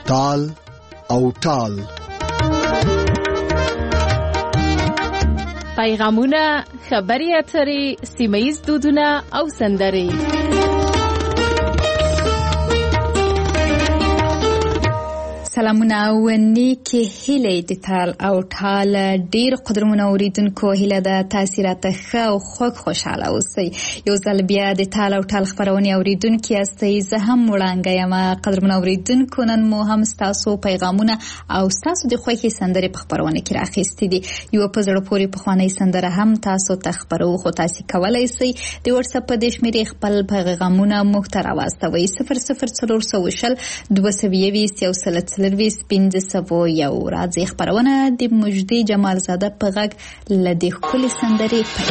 تال او ټال. پیغامونه، خبري اترې، سیمه‌ییز دودونه او سندرې. سلامونه او نیکی هیله د تال او ټال ډیر قدرمن اوریدونکو، هیله ده تاسو راته ښه او خوشاله اوسئ. یو ځل بیا د تال او ټال خبرونه اوریدونکو یاستئ. زه هم وړاندې یم. قدرمن اوریدونکو، نن مو هم تاسو پیغامونه او تاسو د خوښي سندرې په خبرونه کې راخېستې دي. یو په زړه پورې په خواني سندره هم تاسو ته خبرو خو تاسو کولای شئ د واتس اپ په د شمیرې خپل پیغامونه مخ ته راوستوئ. 00420 221 1501. راځي خبرونه د مجدي جمال زاده په غږ لدې خپل سندرې پیل.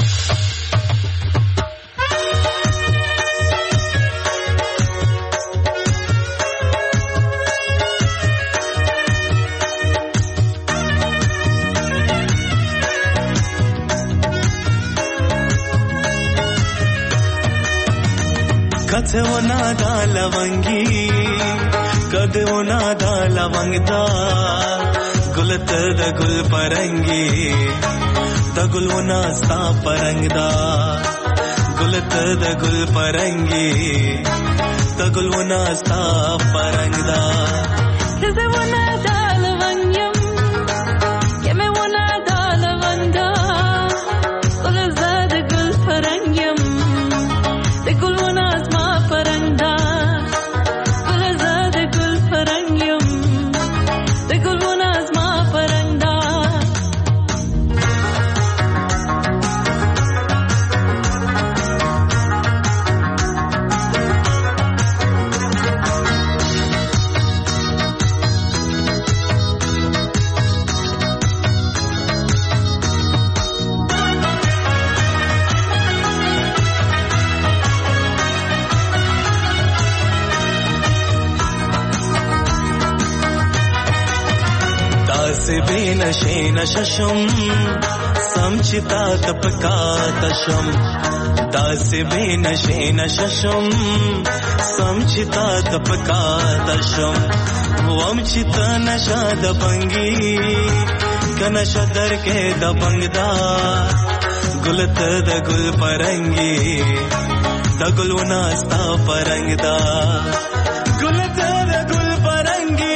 कथे वो नादा लवंगी कदे वो नादा लवंगदा गुलत द गुल परंगी द गुल वो नास्ता परंगदा गुलत द गुल परंगी द गुल वो नास्ता परंगदा कदे वो नादा लवंगम के मैं वो नादा लवंगा गुलत द गुल परंगम द गुल वो नास्ता परंगदा नशे नशशम समचिता तपकातशम दास बे नशे नशशम समचिता तपकातशम वमचित नशा दबंगी कनशा दर के दबंगदा गुलत द गुल परंगी द गुल नास्ता परंगदा गुलत द गुल परंगी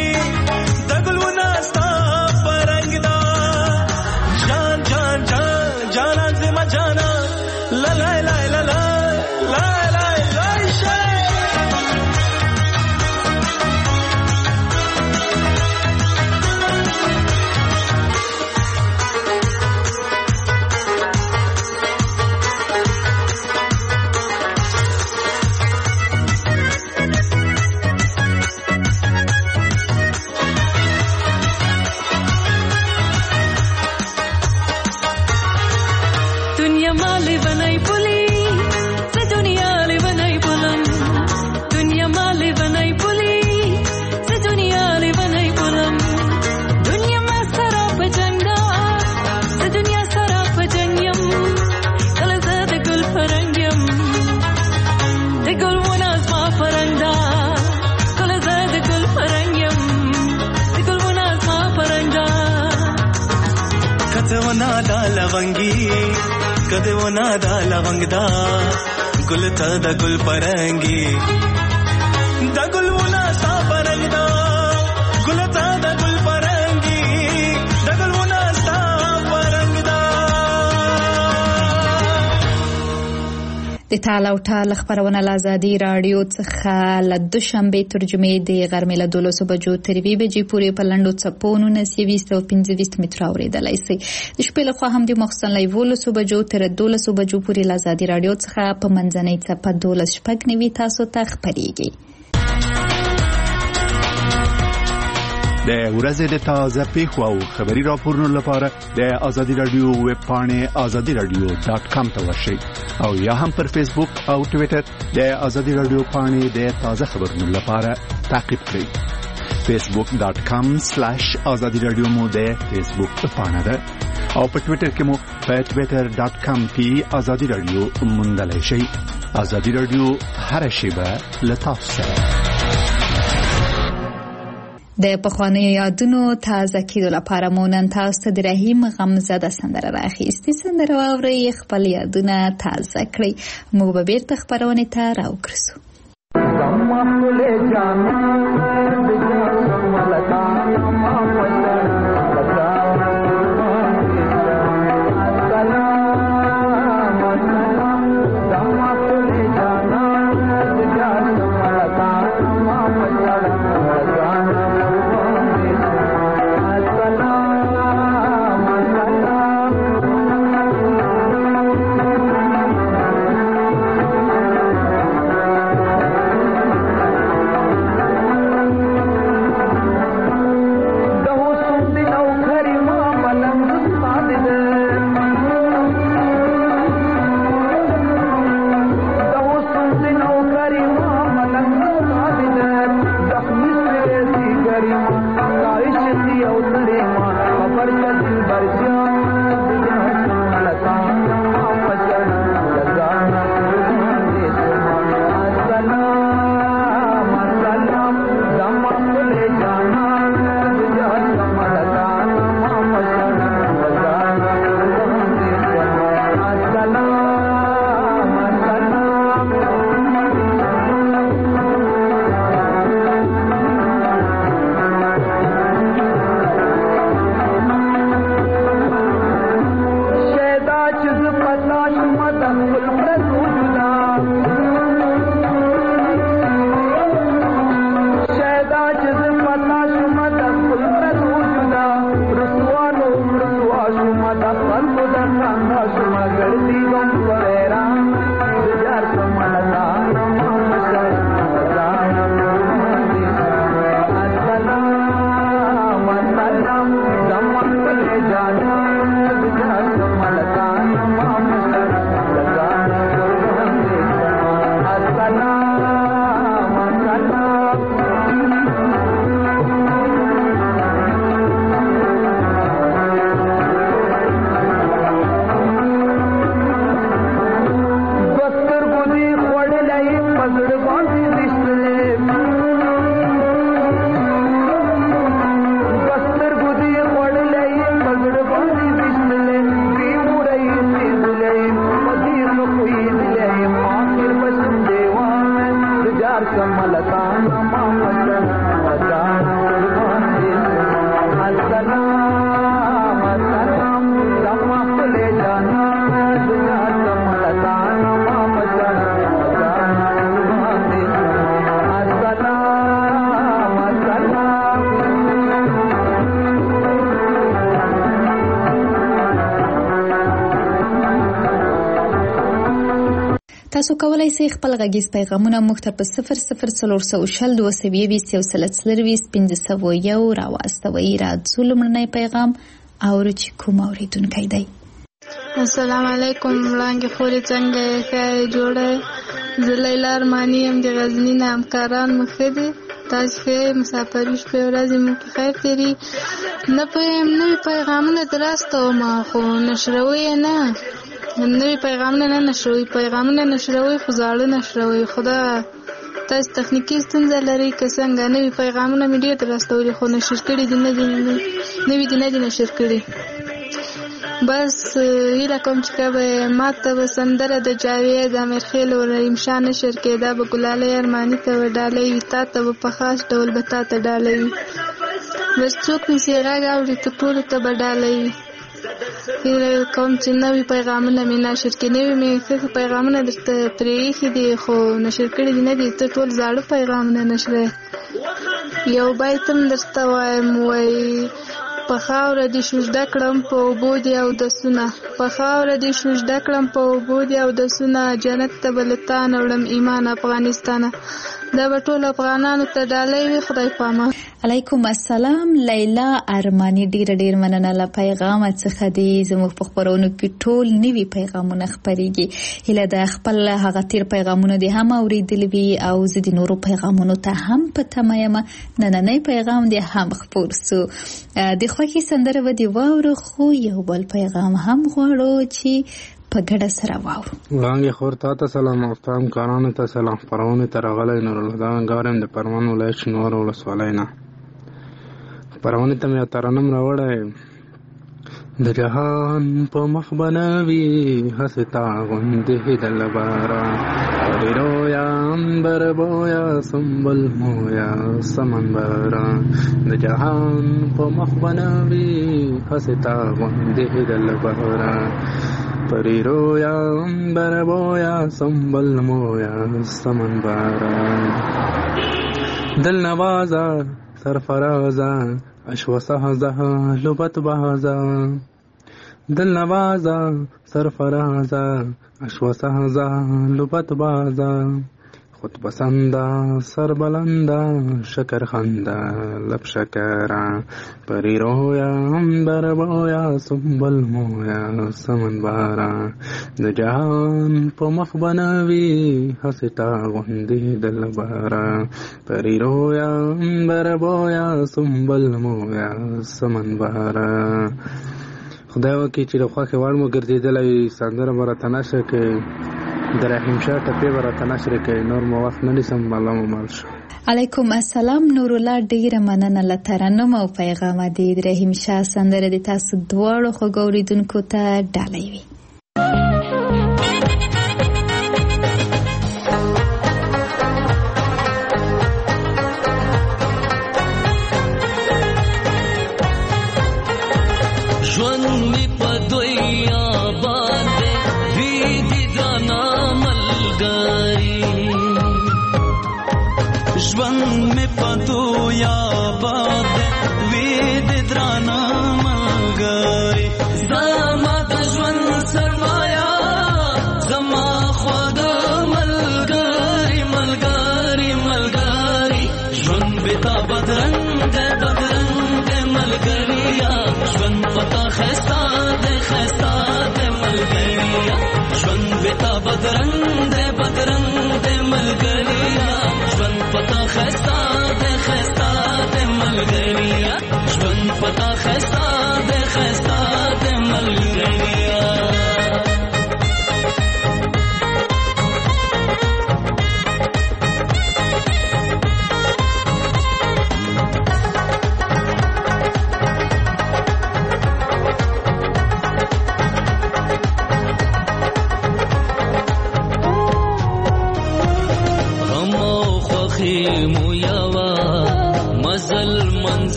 कदे वो नादा लवंगदा गुलता द गुल परंगी द गुल वो नास्ता परंगदा गुलता द गुल परंगी द गुल वो नास्ता परंगदा. د تال او ټال خبرونه له آزادي رادیو څخه له دوشنبه ترجمه د غرمې له 12 بجو تر 2 بجې پورې په لنډو څپو 1925 متر اوریدلای شئ. د شپې له خوا هم د مخصوصن لایو 12 بجو تر 12 بجو پورې له آزادي رادیو څخه په منځنۍ څپه 12 تاسو ته خبرېږي. د ورځې د تازه پیښو او خبري راپورونو لپاره د آزادي رادیو ویب پاڼه azadiradio.com ته ورشئ او یا هم پر فیسبوک او ټوئیټر د آزادي رادیو پاڼه د تازه خبرونو لپاره تعقیب کړئ. facebook.com/azadiradio مو د فیسبوک پاڼه ده او په ټوئیټر کې مو په twitter.com/azadiradio موندلای شئ. آزادي رادیو هر شیبه له تاسو سره. د پخوانیو یادونو تازه کېدو لپاره مو نن تاسو ته د رحیم غمزده سندره راخیستې. سندره واورئ، خپل یادونه تازه کړئ. موږ به بیرته خپرونې ته راوګرځو. تاسو کولای شئ خپل غږیز پیغامونه موږ ته په 004022231501 راواستوئ. راځو لومړنی پیغام اورو چې کوم اوریدونکی دی. السلام علیکم وړاندې خوري څنګه ښه جوړه زه لیلا ارمانی یم د غزنی نه همکاران مخه دي تاسو ښه مسافري شپه ورځې مو په خیر تیری نه پم نوې پیغامونه دراسته ما خو نشروي نه نوې پیغامونه نه نشروي پیغامونه نشروي خو زاړه نشروي خدا تاسو تخنیکی ستونزه لري که څنګه نوې پیغامونه مې ډېر دراسته خو نشر کړي دي نه دي نشر کړي بس هیله کوم چې کبه ماته به سندره د جاوید امیرخیل او رحیم شاه نشر کېده به ګلاله ارمانی ته وډالې وي تا ته به په خاص ډول به تا ته ډالې وي بس څوک مې چې غږ اوري ته ټولو ته به ډالې وي هیله کوم چې نوي پیغامونه مې نشر کړي نوي مې ښه پیغامونه درته پرېښي دي خو نشر کړي دي نه دي ته ټول زاړه پیغامونه نشره یو بیت هم درته وایم وایي په خاوره دې شوژده کړم په اوبو دې اودسونه په خاوره دې شوژده کړم په اوبو دې اودسونه جنت ته به له تا نه وړم ایمان افغانستانه دا به ټول افغانانو ته ډالۍ وي خدای پامان. علیکم السلام لیلا ارمانی ډیر مننه له پیغام څخه دی زموږ په خبرونو کې ټول نوي پیغامونه خپرېږي هله د خپل هغه تیر پیغامونه دې هم اوریدل وي او زه د نورو پیغامونو ته هم په تمه یم نننی پیغام دې هم خپور سو د خوښي سندره و دی واورو خو یو بل پیغام هم غواړو چې په ګډه سره واورو. وړاندې خور ته سلام او تام کارانو ته سلام خبرونه تر غلې نور الله دا غارم د پرمان ولایت شنوار ولسوالۍ نه پرونه ته مې ترنم راوړی د جهان په مخ بنوي هستا غوندې د لبارا رویا انبر بویا سنبل مویا سمنبرا د جهان په مخ بنوي هستا غوندې د لبارا پری رویا انبر بویا سنبل مویا سمنبرا دل نوازا سرفرازا اشو سهزا لبت بازا دل نوازا سرفرازا اشو سهزا لبت بازا خود پسندا سر بلندا شکر خندا لب شکرا پری رویا انبر بویا سنبل مویا سمن بارا د جهان په مخ بنوي هستا غوندې د لبارا پری رویا انبر بویا سنبل مویا سمن بارا خدای وکړي چې د خوښې وړ مو ګرځېدلی سندره به راته نشر کړي د رحیم شاه ټپې به راته نشر کړي نور مو وخت نه نیسم الله مو مال شو علیکم السلام نورالله ډیره مننه له ترنم او پیغام دې د رحیم شاه سندره د تاسو دواړو خوږو اوریدونکو ته ډالۍ وي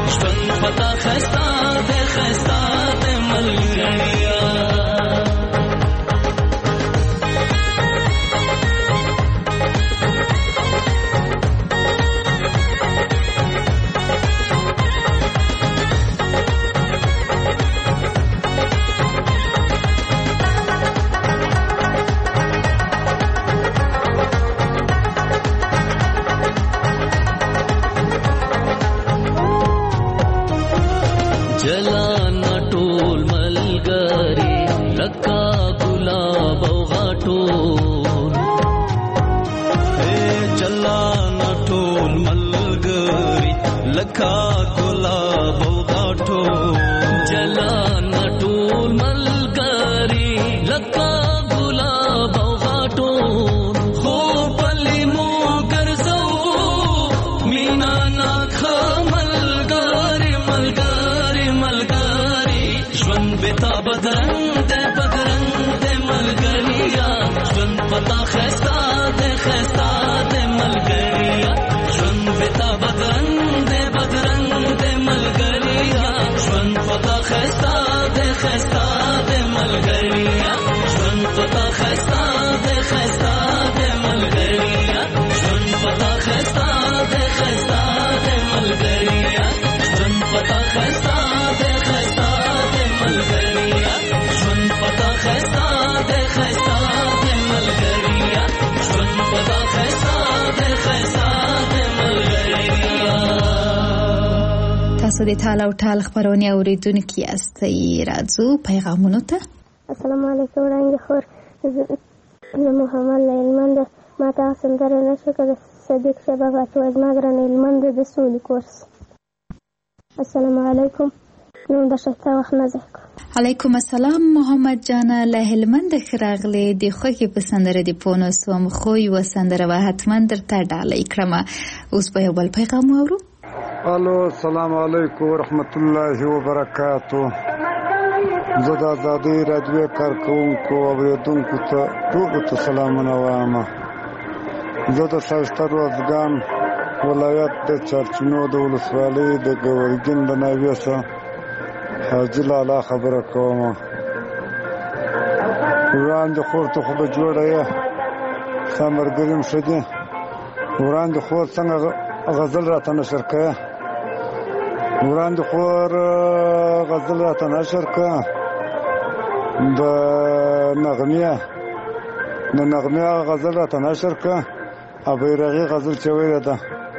पता खस्ता दे मलगरिया जलाना टोल मलगरी लका गुलाब औ घाटोल जलाना टोल मलगरी लका गुलाब औ घाटोल जलाना टोल मलगरी लका गुलाब औ घाटोल हो पली मो गर्जो मीना ना खा मलगरी मलगरी मलगरी ژوند بتا بدرنګ دې ملګریا ژوند پتا خستا دې ملګریا ژوند بتا بدرنګ دې ملګریا ژوند پتا خستا دې ملګریا ژوند پتا خستا دې ملګریا ژوند پتا خستا دې ملګریا ژوند پتا خستا دې ملګریا ژوند پتا خستا دې ملګریا ژوند پتا خستا دې ملګریا. تاسو د ټال او ټال خبرونه اوریدونکو یاستئ. راځو پیغامونو ته. السلام علیکم وړاندې خور زه محمد لهلمند ما ته سندره نشه کړه صدیق شباب اتواز ما ګران لهلمند د سولې کورس. السلام علیکم نو د شته وخت نه زه علیکم السلام محمد جان له هلمند خراغله د خوږی په سندره دی پونو سوم خو یو سندره و حتما درته ډالۍ کړم. اوس به یو بل پیغام اورو. الو السلام علیکم ورحمت الله وبرکاتو. زه د آزادۍ راډیو کارکونکو اوریدونکو ته ټولو ته سلامونه وایم. زه د ښایسته روزګان ولایت د چارچینو د ولسوالۍ د ګورګین د ناوې څخه حاجي لالا خبره کوم. وړاندې خور ته خو به جوړه یې ستا ملګري م ښه دي. وړاندې خور څنګه غزل راته نشر کړه. وړاندې خور غزل راته نشر کړه د نغمې غزل راته نشر کړه. بیرغي غزل چې ویلې ده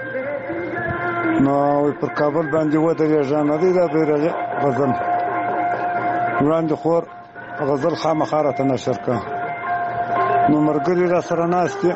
نو پر کابل باندې ودرېږه نه دی دا بیرغي غزل. وړاندې خور غزل خامخا راته نشر کړه. نو ملګري را سره ناست دي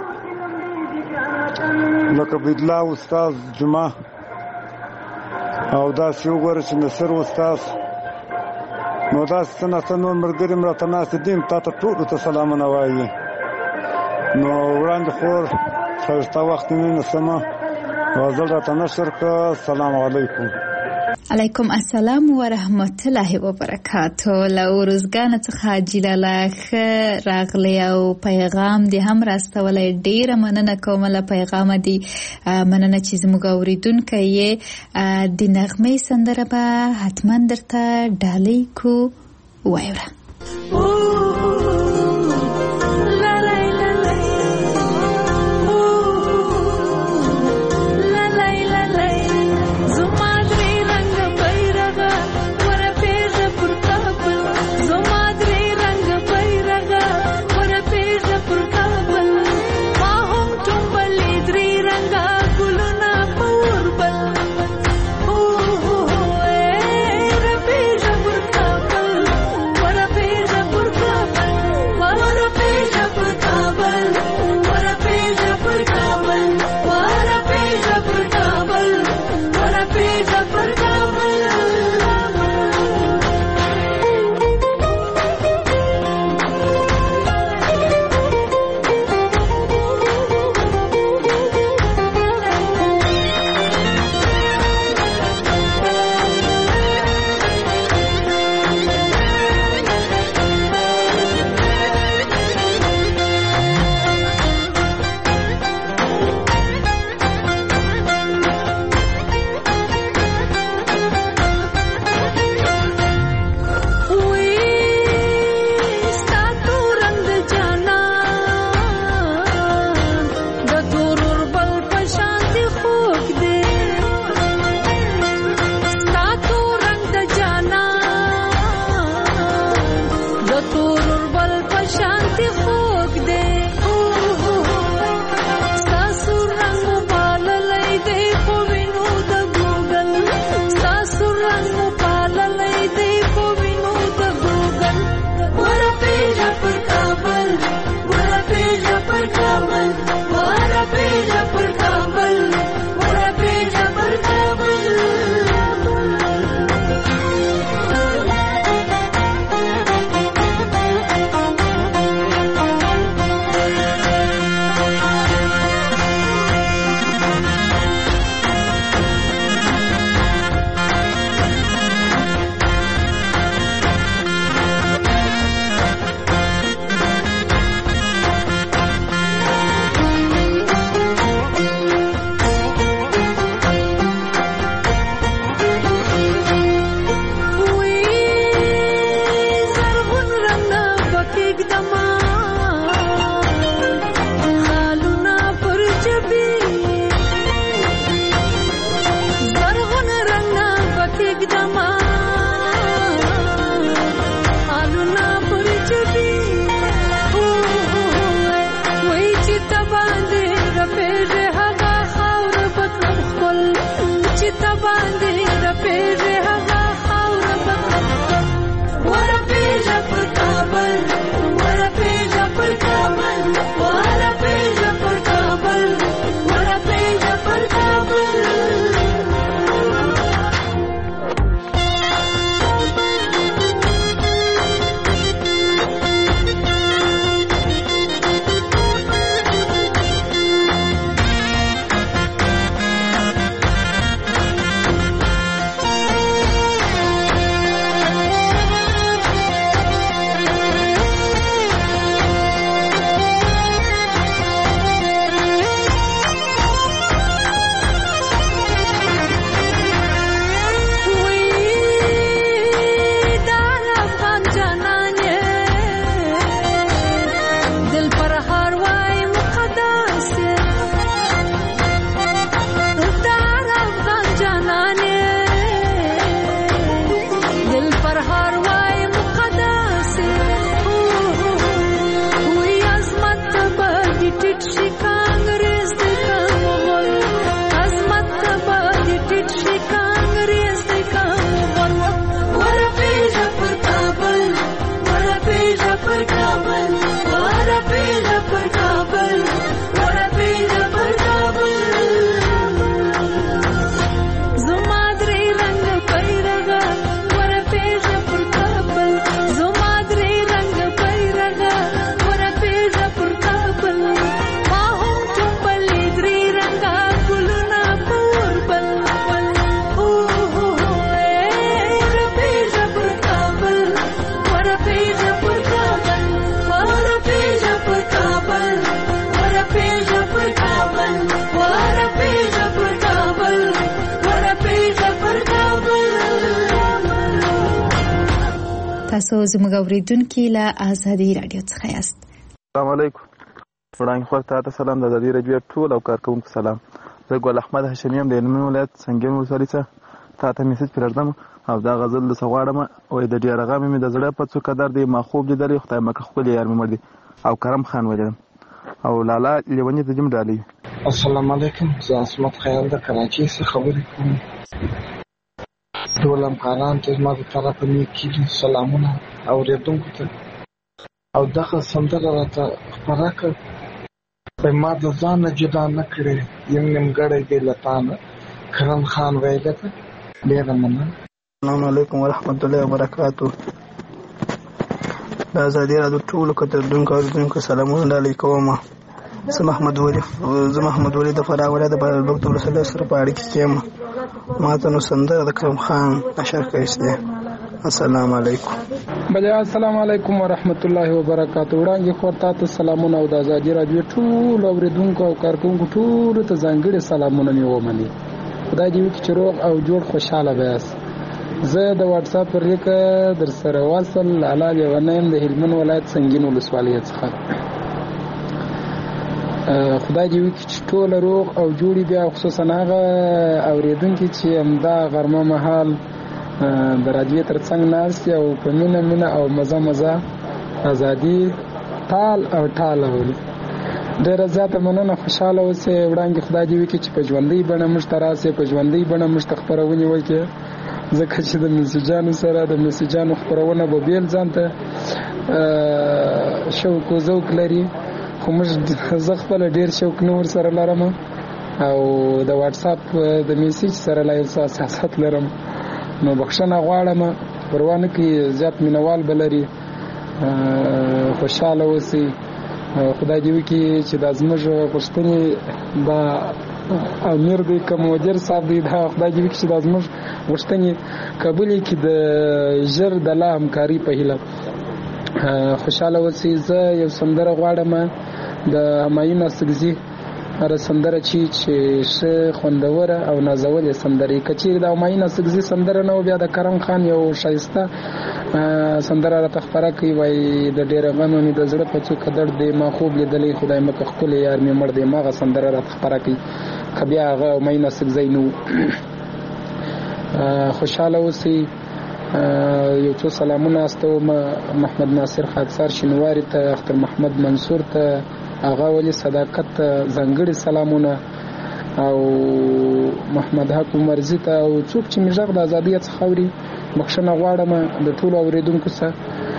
لکه بدلا استاد جمعه او داسې وګوره چې نصر استاد نو داسې څه نور ملګري م راته ناست دي تا ته ټولو ته سلامونه وایي. نو وړاندې خور ښایسته وخت مې نسمه غزل راته نشر کړه. السلام علیکم. علیکم السلام ورحمت الله وبرکاتو. له روزګان څخه حاجي لالا راغلی او پیغام دی هم راستولی. ډیره مننه کوم له پیغام دی. مننه چې زموږ اوریدونکي یې د نغمې سندره به حتما درته ډالۍ کو وایوره. Purka تاسو زموږ اوریدونکي له آزادي رادیو څخه یاست. السلام علیکم. وړاندې خو ته سلام د آزادي رادیو ټول او کارکونکو سلام. زه ګل احمد هاشمي یم د هلمند ولایت سنګین ولسوالۍ څخه تاته میسج پرېږدم او دا غزل د څه غواړم وایي د ډېره غمې مې د زړه په څوکه در دی ما خوب لیدلی خدای مکه ښکلې یار مې مړ دی او کرم خان ولیدم او لالا لیوني ته جیم ډالۍ. السلام علیکم. زه عصمت خیال د کراچۍ څخه خبرې کوم. ټول همکاران ته زما د طرفه نیکي سلامونه اورېدونکو ته او دغه سندره راته خپره کړه ما د ځانه جدا نه کړې یم نیمګړی دی له تا نه کرم خان ویله ده. ډېره مننه. السلام علیکم ورحمت الله وبرکاتو. د ازادي راډیو ټولو کتونکو اوریدونکو سلامونه ډالۍ کوم. زه محمد ولی د فراه ولایت د بهلول ولسوالۍ سره په اړیکه کې یم. ما ته نو سندره د کرم خان نشر کړی. السلام علیکم. بله السلام علیکم ورحمت الله وبرکاتو. وړاندې خور تاسو سلامونه او د ازادي راډیو ټول اوریدونکو او کارکونکو ټول ته ځانګړي سلامونه مې ومني. خدای دې وکړي چې روغ او جوړ خوشاله بیاست. زه د واتس اپ پر لیکه در سره واصل لالا لیونیم د هلمند ولایت سنګین ولسوالۍ څخه. خدای دې وکړي چې ټول روغ او جوړي بیا خصوصا هغه اوریدونکي چې همدا غرمه مهال د رادیو ترڅنګ ناست او په مینه او مزه ازادي ټال او ټال اوري. ډېره زیاته مننه. خوشحاله اوسئ. وړاندې خدای دې وکړي چې په ژوندۍ بڼه موږ ته راسئ، په ژوندۍ بڼه موږ ته خپرونې وکړي ځکه چې د میسیجانو سره د میسیجانو خپرونه به بیل ځان ته شوق و ذوق لري خو زه خپله ډېر شوق نه ورسره لرم او د واتس اپ د میسیج سره لا یو څه حساسیت لرم نو بخښنه غواړم. پروا نه کوي زیات مینوال به لري. خوشحاله اوسئ. خدای دې وکړي چې دا زموږ غوښتنې دا امیر دی که مدیر صاحب دی دا خدای دې وکړي چې دا زموږ غوښتنې قبولې کړي د ژر د لا همکاري په هیله. خوشحاله اوسئ. زه یو سندره غواړم د همایون اصطخزي هره سندره چې ښه خوندوره او نازولې سندرې که چیرې د همایون اصطخزي سندره نه و بیا د کرم خان یو ښایسته سندره راته خپره کوي وایي د ډېره غمه مې د زړه په څوکه درد دی ما خوب لیدلی خدای مکه ښکلی یار مې مړ دی هماغه سندره راته خپره کوي که بیا هغه همایون اصطخزي نه و. خوشحاله اوسئ. یو څو سلامونه استوم محمد ناصر خاکسار شینواري ته، اختر محمد منصور ته، آغا ولی صداقت ته ځانګړي سلامونه او محمد حق عمرزي ته او څوک چې مې غږ د ازادۍ څخه اوري بخښنه غواړم د ټولو اوریدونکو څخه.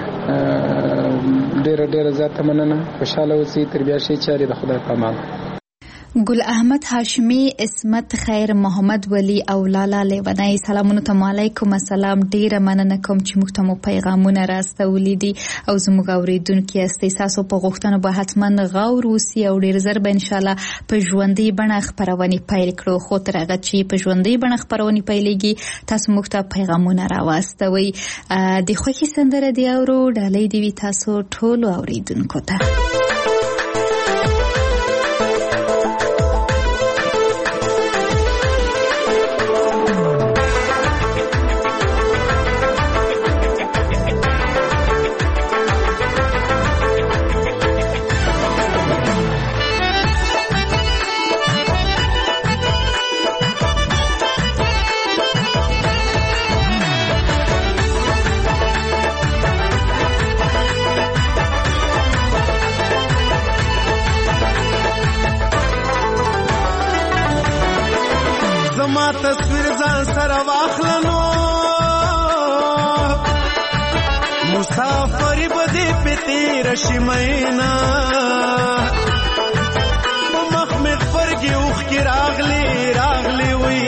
ډېره زیاته مننه. خوشحاله اوسئ. تر بیا ښې چارې د خدای په امان. ګل احمد هاشمي، اسمت خیر، محمد ولی او لالا لیونی سلامونه ته علیکم السلام. ډیره مننه کوم چې موږ ته مو پیغامونه راستولي دي او زموږ اوریدونکي یاستئ. تاسو په غوښتنو به حتما غور وسي او ډیر زر به ان شاء الله په ژوندۍ بڼه خپرونې پیل کړو. خو تر هغه چې په ژوندۍ بڼه خپرونې پیلېږي تاسو موږ ته پیغامونه راواستوئ. د خوښۍ سندره دی اورو ډالۍ دی وي تاسو ټولو اوریدونکو ته. تصویر ځان سره واخلنو مسافر بده پتیر شمینا مخ مخ فرګي اوخ کی راغلی وی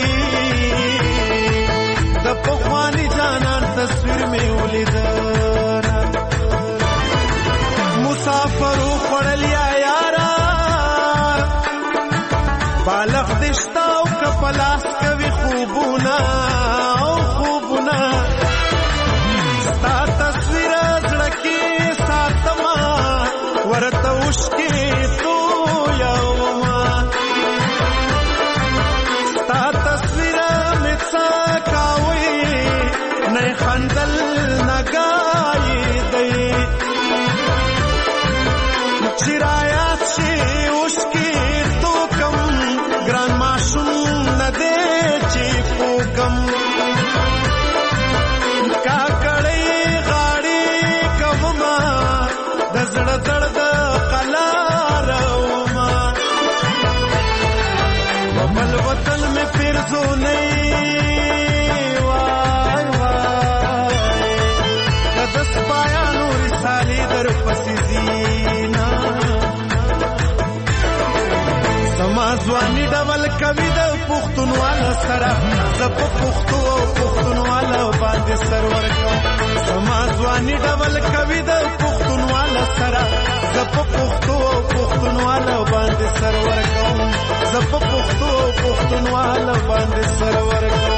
د پخوانی جانان تصویر می ولید مسافر خړل یارا بالغ دشتا او کپلاس کوي خوبونه ستا تصویر زړه کې ساتما ورته وشکې تو یوما ستا تصویر مې څا کاوي نه خندل نه ګای پښتونواله سره زه په پښتو او پښتونواله باندې سر ورکوم زما ځواني ډول کوي د پښتونواله سره زه په پښتو او پښتونواله باندې سر ورکوم زه په پښتو او پښتونواله باندې سر ورکوم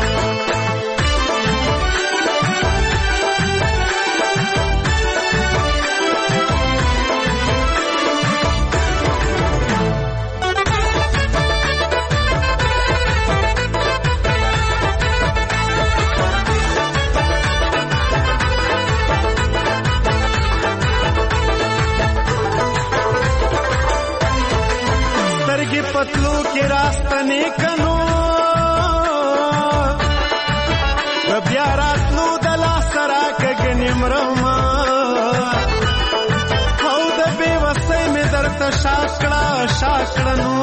पतलू के रास्तने कनो बया रातलू दला सरा गनिमरमा हौ द बेवसै में दर्द शाकड़नो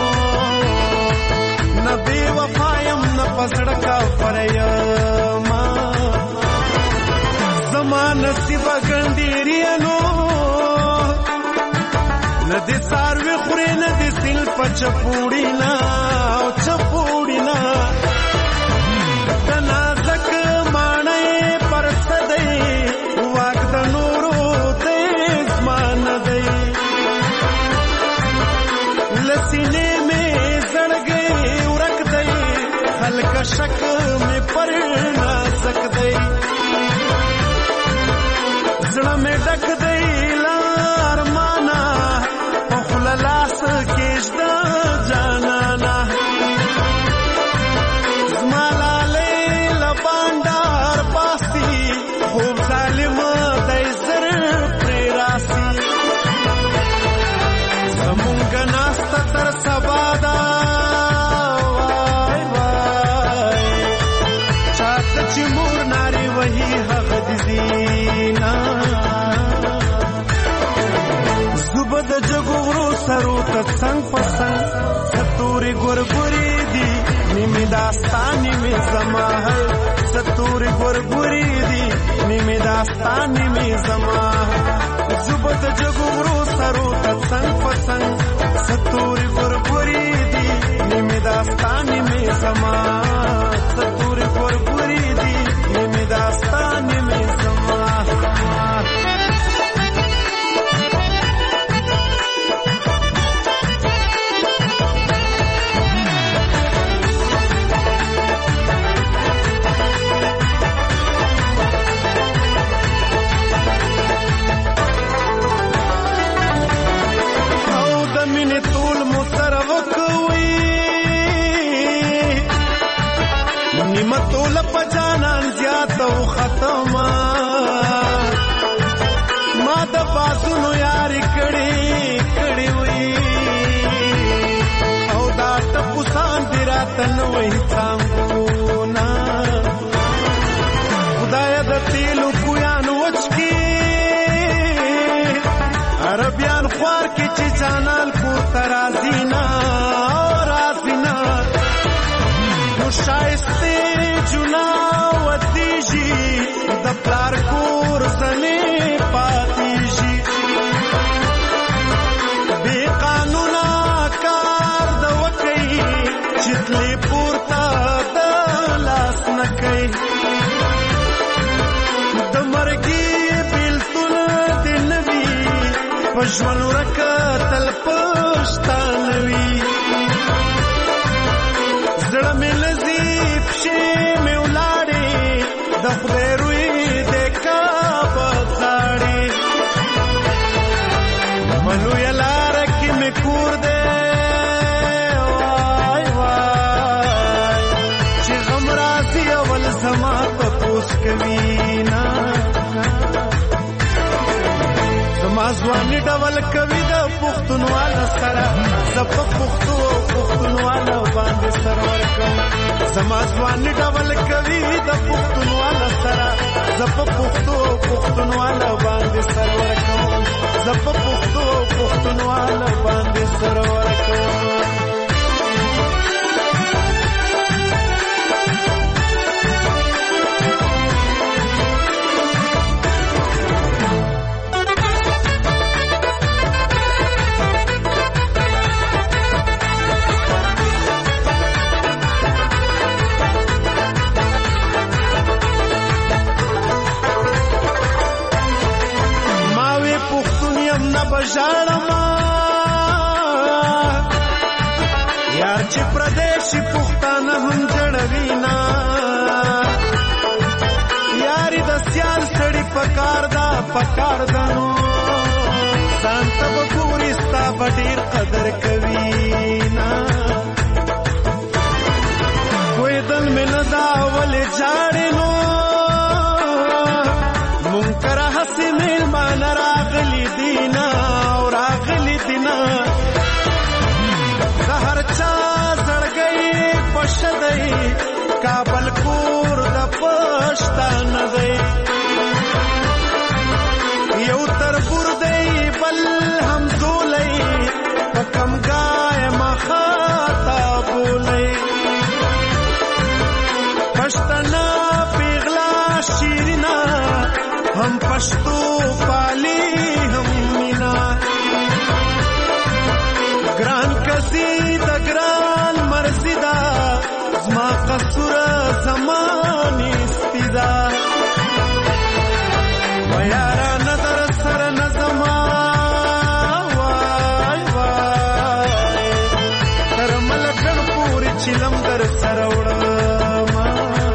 न बेवफायम न पसड़का फरयमा जमान सिब गंडीरियनो ندی ساروی خوری ندی سیل پا چپوڑینا چپوڑینا دنازک مانای پرسدی واک دا نورو دیز مان دی لسینے میں زڑ گئی ورک دی خلق شک میں پر نازک دی زڑا میں ڈک دی لار مانا لاس کېږده جانانا زما لالی له بانډار باسي خوب ظالمه دی زر پرې راسي زمونږ ناسته تر سبا ده وای وای چاته چې مور نارې وهي هغه دې زینا زوبه د جګو سرو ته څنګ په څنګ ستوري ګورګوري دي نیمې داستان نیمې زما ہے ستوري ګورګوري دي نیمې داستان نیمې زما زوبه د جګو سرو ته څنګ په څنګ ستوري ګورګوري دي نیمې داستان نیمې زما ستوري ګورګوري دي نیمې داستان نیمې زما مطول پجانان زیادو ختما ما د بازونو یاری کړي وي او دا ټپو سان دی راتن وای څنګهونه خدای د تیلو کویان وچکی عربیان خوار کې چې جانال کو ترازینا رازینا نو شایسته جنا ودیجی د پلار کور زنی پاتیجی بی قانونا کار د وکئی چتلی پورتا د لاس نکئی د مرگی بیلتون دی نوی پشمن ورکتل پشتانوی زړه مې لذیب شي مې ولاړې د خدای روی د کعبه ځاړې ملویه لاره کې مې کور دی وای وای چې غم راځي اول زما تپوس کوي نه زما ځواني ډول کوي د پښتونواله سره زه په پښتو پښتونواله باندې سر ورکوم زما ځواني ډول کوي د پښتونواله سره زه په پښتو پښتونواله باندې سر ورکوم زه په پښتو پښتونواله باندې سر ورکوم بژړما یار چې پردیشي پښتانه هم جوړوي نا یاري د سیال سړی پکار دا پکار دنو ځان ته به ګوري ستا به ډېر قدر کوي نا کویدل مې نه دا ولې جاړې نو مونږ کره هسې میلمانه راغلي دي نا او راغلي دي نا د هر چا زړګی پشه دی کابل کور د پښتانه دی یو تربور دی بل همزولی په کمګای مخاطا بولی پښتانه پیغلا شیرینا هم پښتو پالی هم مینا ګران کزی د ګران مرزی دا زما قصور زمانی استیدا ویارا ندر سر نزما وای وای تر ملکن پوری چلم در سر وړما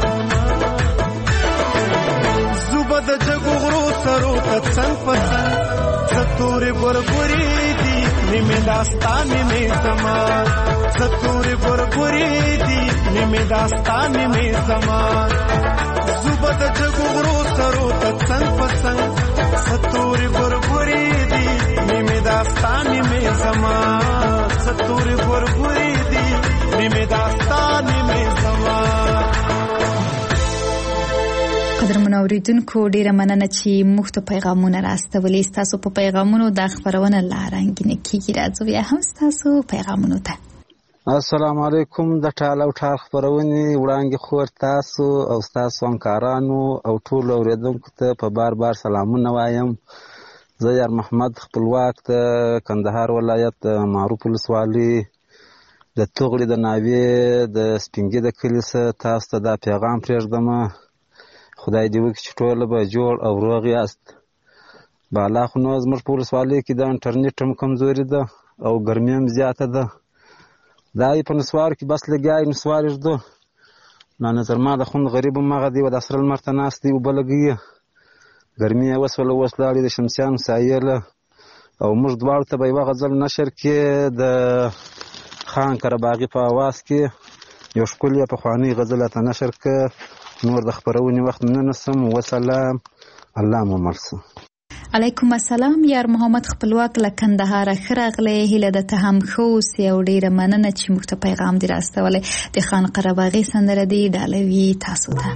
زوبد جگو غرو سرو تڅنګ پڅنګ ستوري ګورګوري دي نیمه داستان نیمه زمان ستوري ګورګوري دي نیمه داستان نیمه زمان زوبد جگو غرو سرو تڅنګ پڅنګ ستوري ګورګوري دي نیمه داستان نیمه زمان ستوري ګورګوري دي نیمه داستان نیمه زمان قدرمن اوریدونکو ډیره مننه چې موږ ته پیغامونه راستولې ستاسو په پیغامونو دا خبرونه لا رنګینه کیږي راځو بیا هم ستاسو پیغامونو ته السلام علیکم د ټال او ټال خبرونه وړاندې خور تاسو او تاسو همکارانو او ټول اوریدونکو ته په بار سلامونه وایم زه یار محمد خپلواک ته کندهار ولایت معروف ولسوالي د توغړي د ناوې د سپینګي د کلیسه تاسو ته دا پیغام پرېږدم خدای دې وکړي چې ټول به جوړ او روغ یاست بالا خو نو زموږ په ولسوالۍ کې د انټرنیټ هم کمزوري ده او ګرمي هم زیاته ده دا یې په نسوارو کې بس لګیا یې نسوار ږدو نو نظر ما د خوند غریب هم هغه دی و د سره لمر ته ناست دی اوبه لګوي ګرمي یې وسوله اوس لاړې د شمسیانو سایله او موږ دواړو ته به یوه غزل نشر کې د خان قرهباغي په اواز کې یو ښکلی پخوانی غزل راته نشر که نور د خبرونې وخت نه نسم وسلام الله مو مرسه علیکم السلام یار محمد خپلواک له کندهار ښه راغلی هیله ده ته هم ښه اوسې او ډیره مننه چې موږ ته پیغام دې راستولی د خان قرهباغي سندره دې ډالوي تاسو ته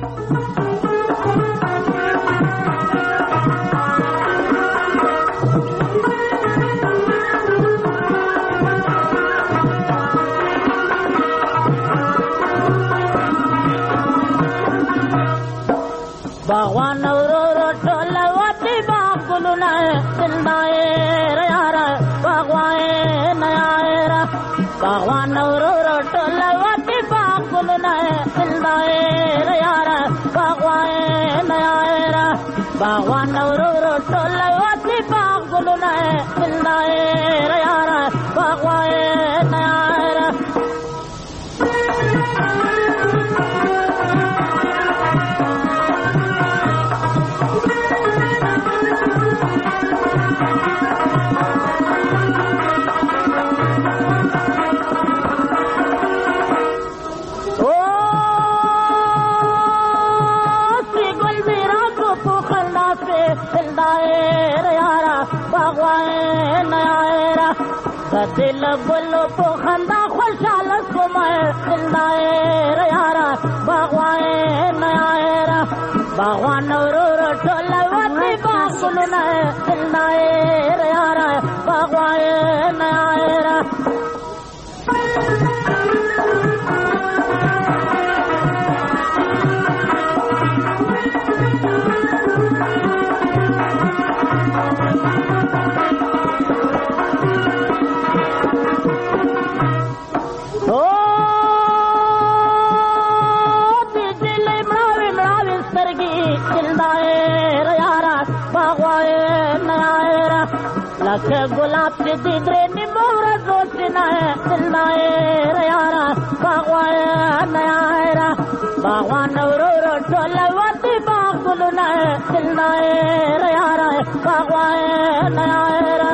باغوان ورو ټول وتی باغونه زندای یارا باغوان یارا باغوان ورو ټول وتی باغونه زندای یارا باغوان یارا باغوان ورو ټول وتی باغونه زندای یارا باغوان یارا दिल गुलो को खंदा खुशहाल सुमाए जिंदाए यारा बागवाए नयारा बागवान रो टोलवती बागुल न जिंदाए यारा बागवाए नयारा لکه ګلاب چې د درې نیمو ورځو سینه دلنا یاره باغوانه یاره باغوانه ورور ټول وتی باغ ګلونه دلنا یاره باغوانه یاره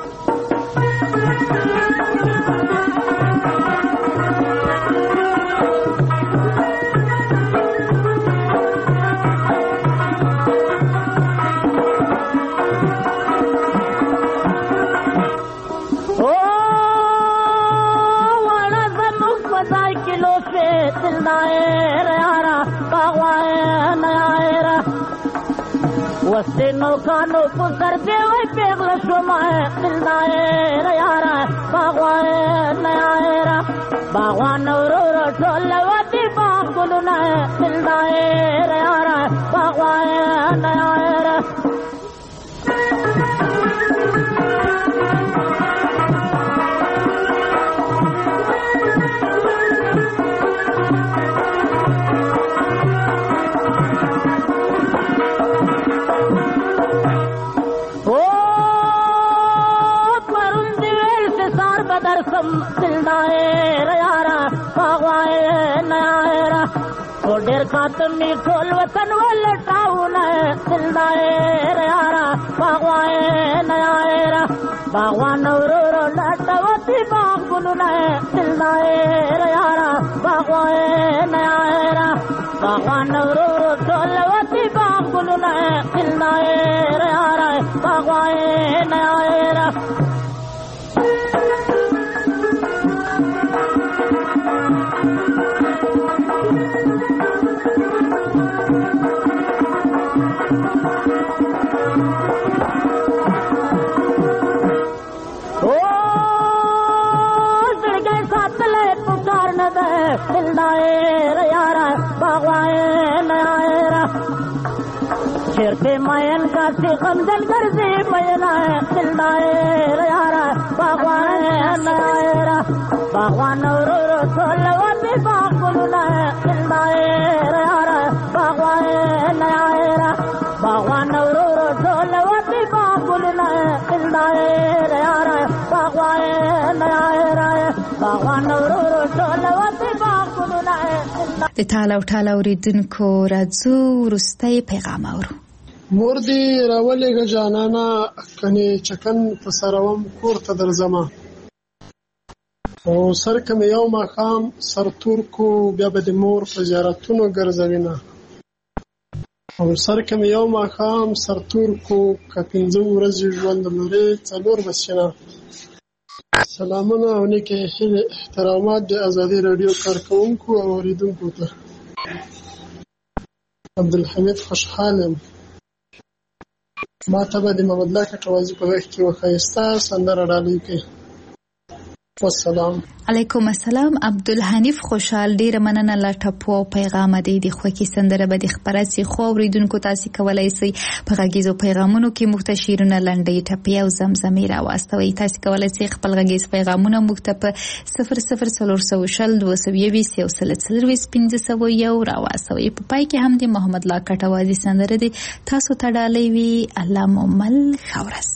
وسینو کانو پسر دی وای پیغله شوما دلنا یاره باغوانه یاره باغوانه ورور ټول وتی باغ ګلونه دلنا یاره باغوانه یاره دلنا یاره باغوانه یاره او ډېر خاطر می ټول وطن ولټاونه دلنا یاره باغوانه یاره باغوانه ورور لټوتی باغ ګلونه دلنا یاره باغوانه یاره باغوانه ورور ټول وتی باغ ګلونه دلنا یاره باغوانه یاره دلنا یاره باغوانه یاره چیرته مین کاسی غمزن گرزی مینا دلنا یاره باغوانه یاره باغوانه ورور ټول وتی باغ ګلونه دلنا یاره باغوانه یاره باغوانه ورور ټول وتی باغ ګلونه دلنا یاره باغوانه یاره باغوانه ورور ټول وتی باغ ګلونه د تاله او ټاله اوریدونکو راځو وروستی پیغام اورو. مور دې راولېږه جانانه کنې چکن په سروم کور ته درځمه او سر که مې یو ماښام سرتور کو بیا به د مور په زیارتونو ګرځوینه او سر که مې یو ماښام سرتور کو که 15 ورځې ژوند لرې 4 بچینه. سلامونه او نیکې هیلې احترامات د ازادي راډیو کارکوونکو او اوریدونکو ته. عبدالحمید خوشحال یم. ما ته به د محمد الله کټوازي په غږ کې یوه ښایسته سندره ډالۍ کړي. والسلام. علیکم السلام. عبدالحنیف خوشحال ډیره مننه لا ټپو پیغام دی د خوکی سندره به د خبرات سي خو اوریدونکو تاسو کولای شئ په غږیزو پیغامونو کې مختشیرونه لنډي ټپي او زمزمي راوستوي. تاسو کولای شئ خپل غږیز پیغامونه مکتب 004022 راوستوي. په پای کې هم د محمد الله کټوازي سندره دی تاسو ته ډالۍ وی. الله مومل خورس.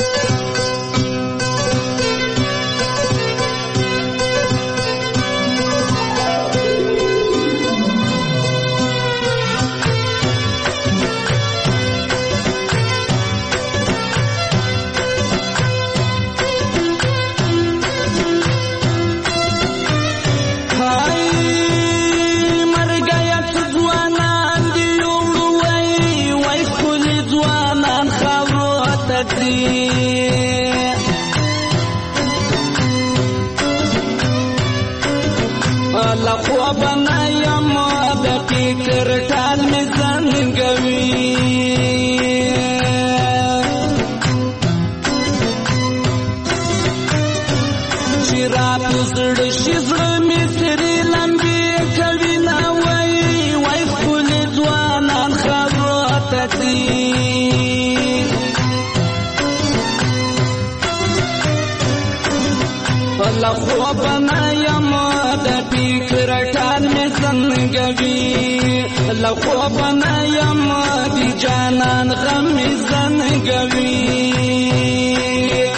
خوابنا یم دی جانان غم زنګوي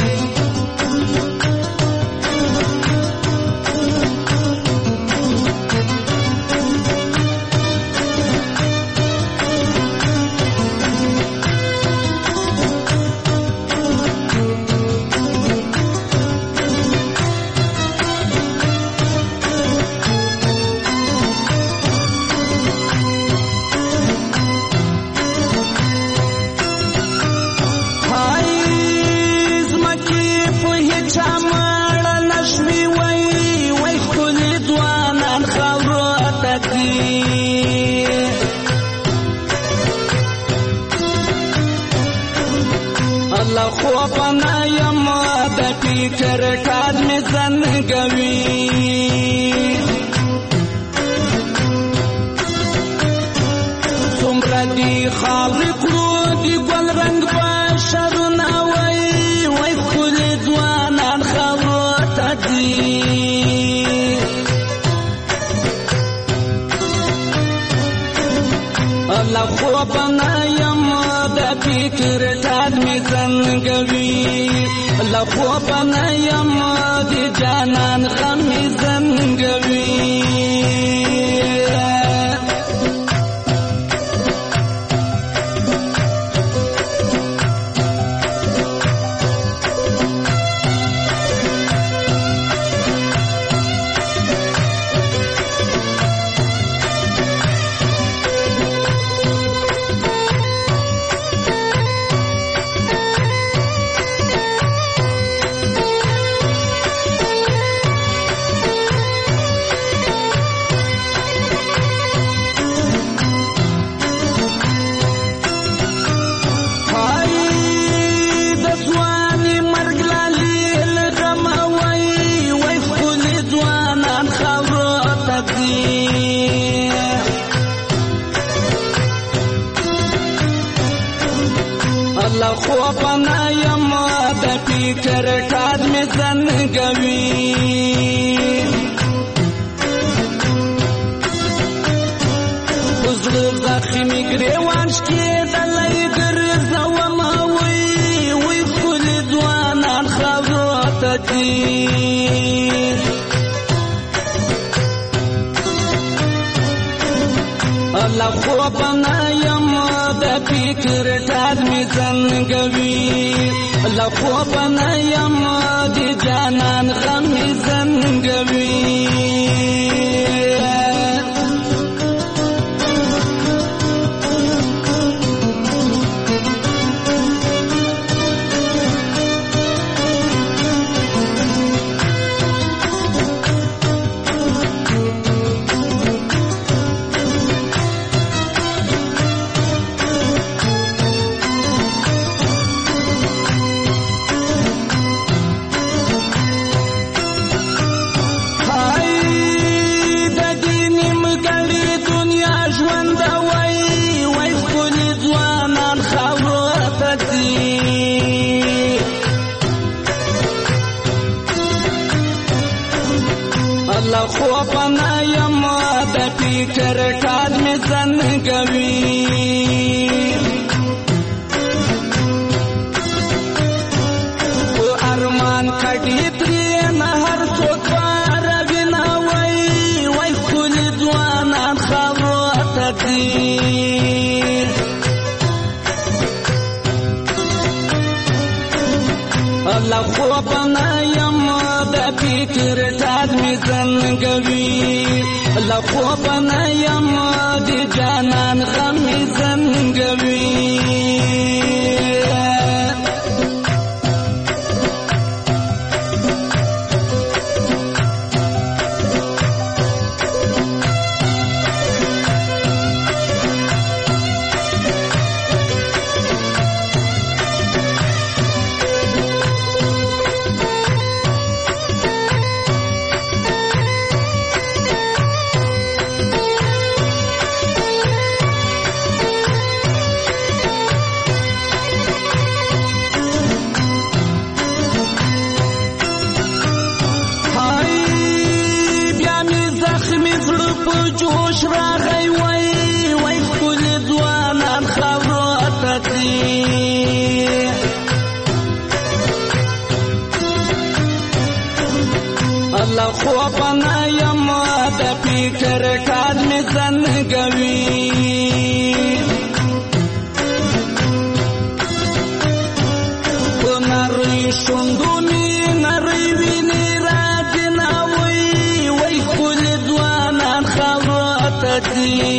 الله خوبنا یم د فکر کار می زنګوي څومره دی خالق رو دی ګل رنگ بشرونه وای خپل ځوانان خبره دي الله خوبنا یم د فکر کار می زنګوي الله خوبنا یم د جانان غم می زنګوي الله خوبنا یم د فکر کار می زنګوي وزړه زخمي ګریوان شکېدلی ګرځوم وای خپل ځوانان خبره دي الله خوبنا یم د فکر کار می زنګوي الله خوبنا یم د جانان غم می زنګوي الله خوبنا یم د فکر کار می زنګوي او ارمان کډی ترې نه هر څوک راوینا وای خپل ځوانان خبره دي الله خوبنا یم د فکر کار می زنګوي الله خوبنا یم د جانان غم می زنګوي جوش راغی وای خپل ځوانان خبره دي الله خوبنا یم د فکر کار می زنګوي په نری شوندو می نری ویني راځنه وای خپل ځوانان خبره دي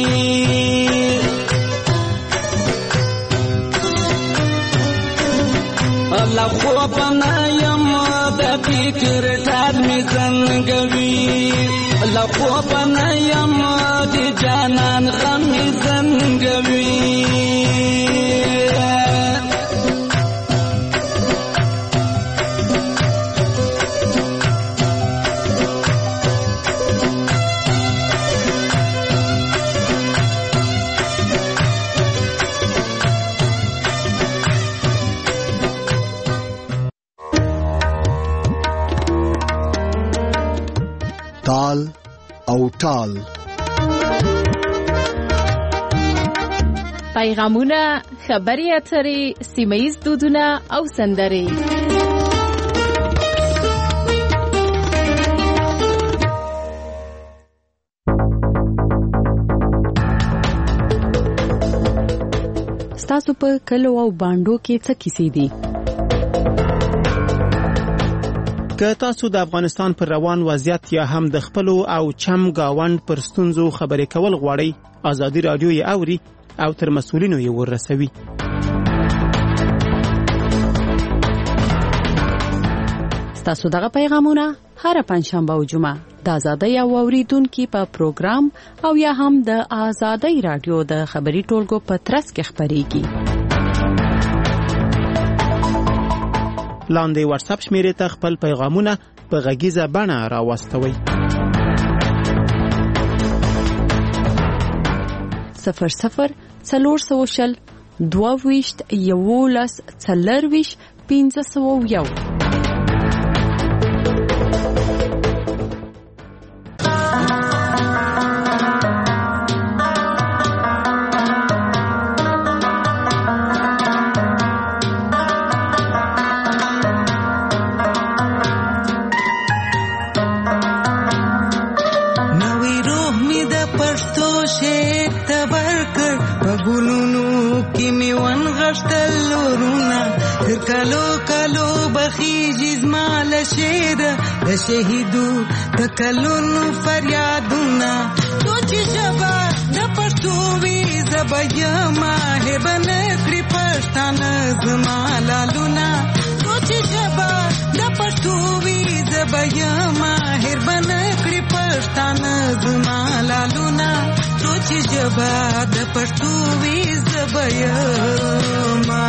الله خوبنا یم د فکر کار می زنګوي الله خوبنا یم د جانان غم می زنګوي تال او ټال. پیغامونه، خبري اترې، سیمه‌ییز دودونه او سندرې. ستاسو په کلو او باندو کې څه کیسې دي؟ که تاسو د افغانستان پر روان وضعیت یا هم د خپلو او چم گاوند پر ستونزو خبرې کول غواړئ، آزادي رادیو یې اوري او تر مسؤلینو یې ورسوي. ستاسو دغه پیغامونه هر پنځشنبه او جمعه د آزادۍ او اوریدونکو په پروګرام او یا هم د آزادۍ رادیو د خبري ټولګو په ترڅ کې خبريږي. لاندې واتس اپ شمیرې ته خپل پیغامونه په غږیزه بڼه راوستوئ. 00 22 11 40 501. شهیدو تکلونو فریادونا سوچ جبا د پښتو وی زبیا ماهر بنکړي پښتانه زما لالونا سوچ جبا د پښتو وی زبیا ماهر بنکړي پښتانه زما لالونا سوچ جبا د پښتو وی زبیا ما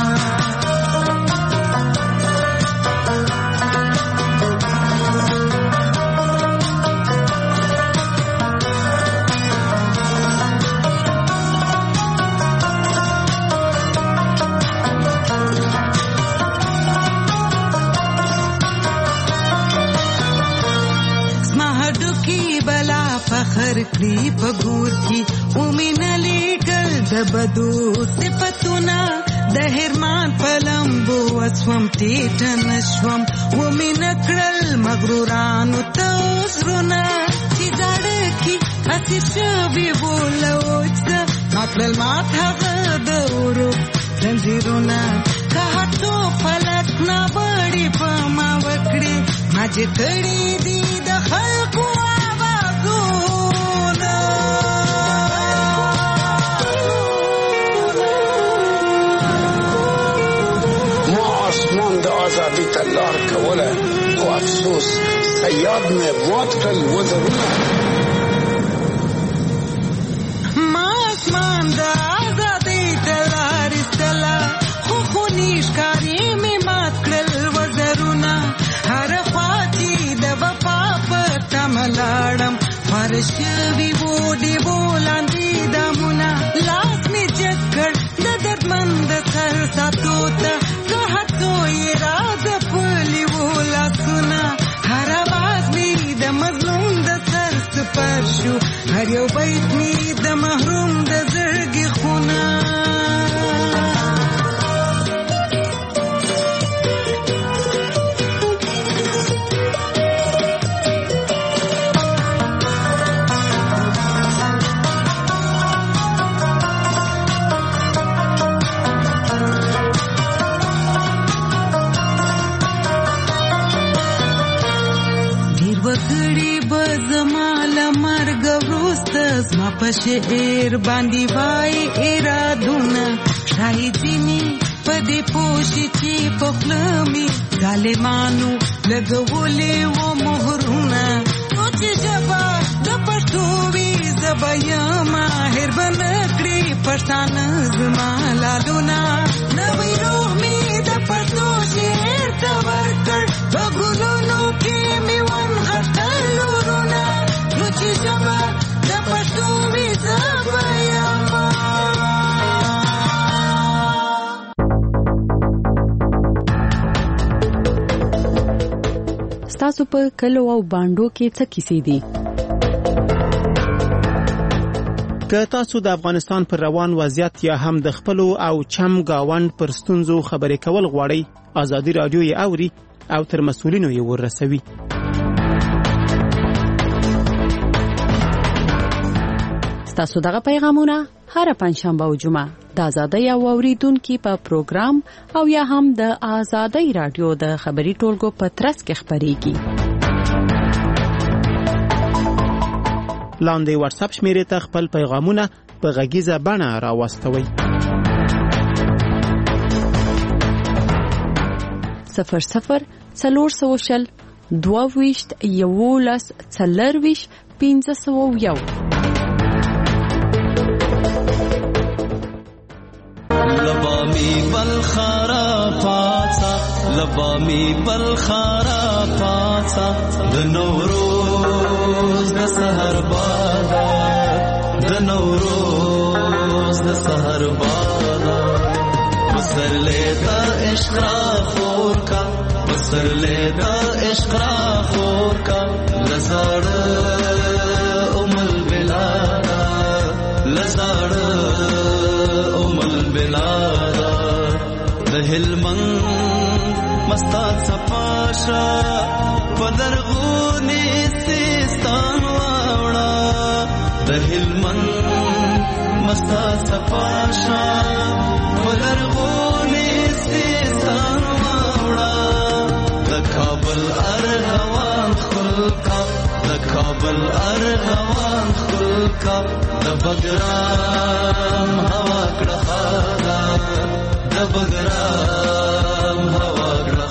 فخر کړی پګور کی ومنلې ګل د بدو صفاتونه د هرمان پلمبو وسوم ټیټن شوم ومنکړل مغرورانو توسرونه چې زړه کی اتی شوی بولوچ ماکل ماته غدورو زنجیرونه کاټو فلک نه بړی پما وکړي ماجه کړی دی د خلکو آزادی تلار کوله خو افسوس سیاد میں موت کل وزرونه ما اسمان دا آزادی تلار استلا خو خونیش کاری میں مات کل وزرونه هر خواتی د وفا پتا ملاړم فرش وی وډي بولاندې دمونه لاس می چکر د دردمند سر ساتو ته هر یو بیت می د محروم د زړګي خونه ډیر وګړي بزماله مرګ زما په شعر باندې وای ارادونه شاهدینی په دې پوښي چې په خلمي ظالمانو لګولې و مهرونه سوچ جبا د پښتو وی زبیا ماهر بنکړي پښتانه زما لالونا نوې روح می د پښتو شعر ته ورکړ په ګلونو کې می ون غټلورونه سوچ جبا ستاسو په کلو او باندو کې څه کیسې دي؟ که تاسو د افغانستان پر روان وضعیت یا هم د خپلو او چم گاوند پر ستونزو خبرې کول غواړئ، آزادي رادیو یې اوري او تر مسؤلینو یې ورسوي. ستاسو دغه پیغامونه هر پنځشنبه او جمعه د آزادۍ او اوریدونکو په پروګرام او یا هم د آزادۍ رادیو د خبري ټولګو په ترڅ کې خبريږي. لاندې واتس اپ شمیرې ته خپل پیغامونه په غږیزه بڼه راوستوئ. 00 400 22 11 40 501. لبامی بلخارا پاتا لبامی بلخارا پاتا د نوروز د سحر بادا د نوروز د سحر بادا بسر لیتا عشق را خور کا بسر لیتا عشق را خور کا لزاڑ امل بلادا لزاڑ بلادا د هلمند مستات صفاشا پدرغونی سیستان واوڑا د هلمند مستات صفاشا پدرغونی سیستان واوڑا د کابل ارغوان خلقا د کابل ارغوان خلقا د بګرام هوا کړه د بګرام هوا کړه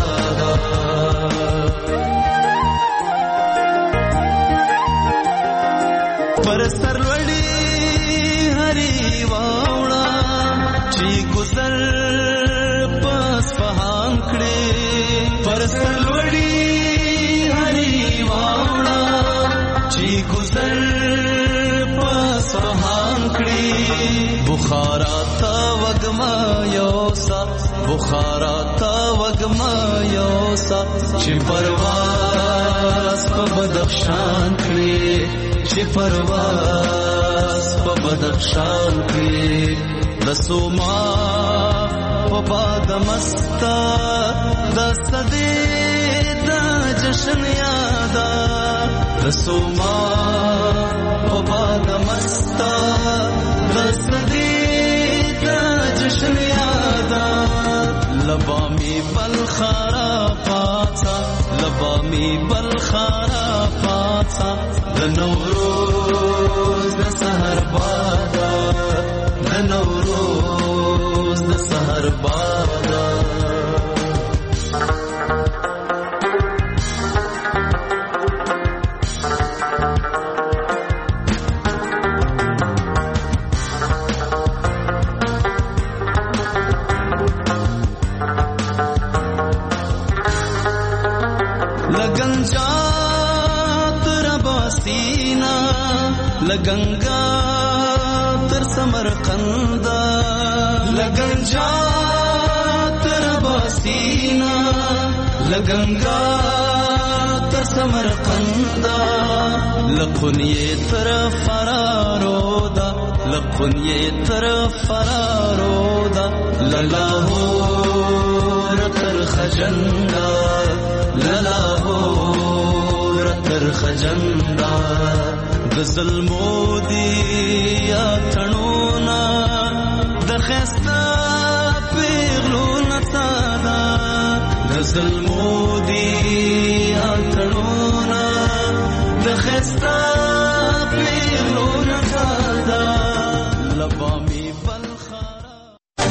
پر سرلوړي هري واوړه چې ګذر پس فهم کړي پر سرلوړي هري واوړه چې ګذر پس فهم کړي بخارا تا وګما یوسا بخارا تا وګما یوسا چې پرواز په بدخشان کړي چې پرواز په بدخشان کړي د سوما په باد مستا د صدې د جشن یادا د سوما په باد مستا د صدې د جشن یادا لبامی بلخارا پاتا لبامی بلخارا پاتا د نوروز د سحر بادا د نوروز د سحر بادا لگنگا تر سمرقند لگنجا تر باسینا لگنگا تر سمرقند لقنیه تر فرارودا لقنیه تر فرارودا للاهور تر خجندا للاهور تر خجندا ظلمو دی یا تنونا د خستا پیغلو نتا دا ظلمو دی